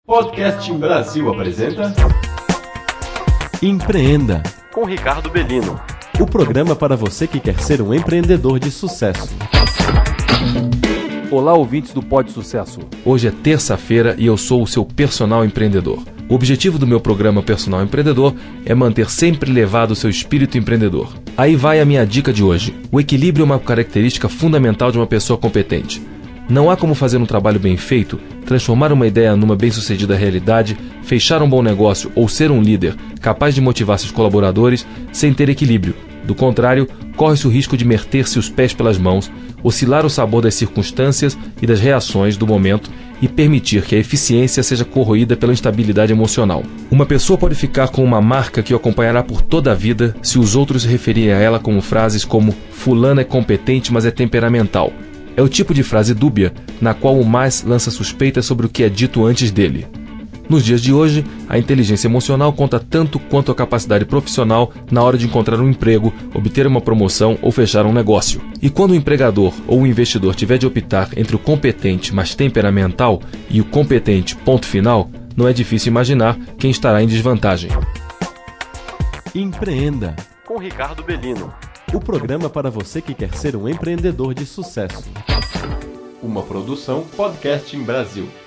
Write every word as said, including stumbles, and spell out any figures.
Podcast Brasil apresenta Empreenda, com Ricardo Bellino. o programa para você que quer ser um empreendedor de sucesso. Olá, ouvintes do Pod Sucesso. Hoje é terça-feira e eu sou o seu personal empreendedor. O objetivo do meu programa Personal Empreendedor é manter sempre elevado o seu espírito empreendedor. Aí vai a minha dica de hoje. O equilíbrio é uma característica fundamental de uma pessoa competente. Não há como fazer um trabalho bem feito, transformar uma ideia numa bem-sucedida realidade, fechar um bom negócio ou ser um líder capaz de motivar seus colaboradores sem ter equilíbrio. Do contrário, corre-se o risco de meter-se os pés pelas mãos, oscilar o sabor das circunstâncias e das reações do momento e permitir que a eficiência seja corroída pela instabilidade emocional. Uma pessoa pode ficar com uma marca que o acompanhará por toda a vida se os outros se referirem a ela com frases como "fulano é competente, mas é temperamental". É o tipo de frase dúbia na qual o mais lança suspeitas sobre o que é dito antes dele. Nos dias de hoje, a inteligência emocional conta tanto quanto a capacidade profissional na hora de encontrar um emprego, obter uma promoção ou fechar um negócio. E quando o empregador ou o investidor tiver de optar entre o competente, mas temperamental, e o competente, ponto final, não é difícil imaginar quem estará em desvantagem. Empreenda, Com Ricardo Bellino. o programa para você que quer ser um empreendedor de sucesso. uma produção Podcast Brasil.